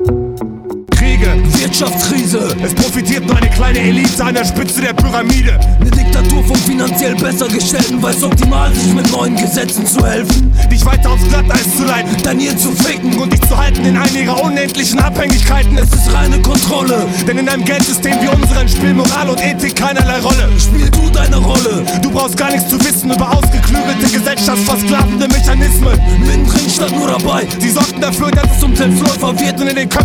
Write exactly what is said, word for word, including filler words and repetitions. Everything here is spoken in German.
Kriege, Wirtschaftskrise, es profitiert nur eine kleine Elite an der Spitze der Pyramide. eine Diktatur von finanziell besser gestellten weiß optimal, sich mit neuen Gesetzen zu helfen, Dich weiter aufs Glatteis zu leiten dann hier zu ficken. und dich zu halten in einer ihrer unendlichen Abhängigkeiten. Es ist reine Kontrolle, Denn in einem Geldsystem wie unseren spielen Moral und Ethik keinerlei Rolle. spiel du deine Rolle. Du brauchst gar nichts zu wissen über ausgeklügelte, gesellschaftsversklavende Mechanismen. Mittendrin statt nur dabei, Sie sorgten dafür, dass es zum Teil Flow verwirrt und in den Köpfen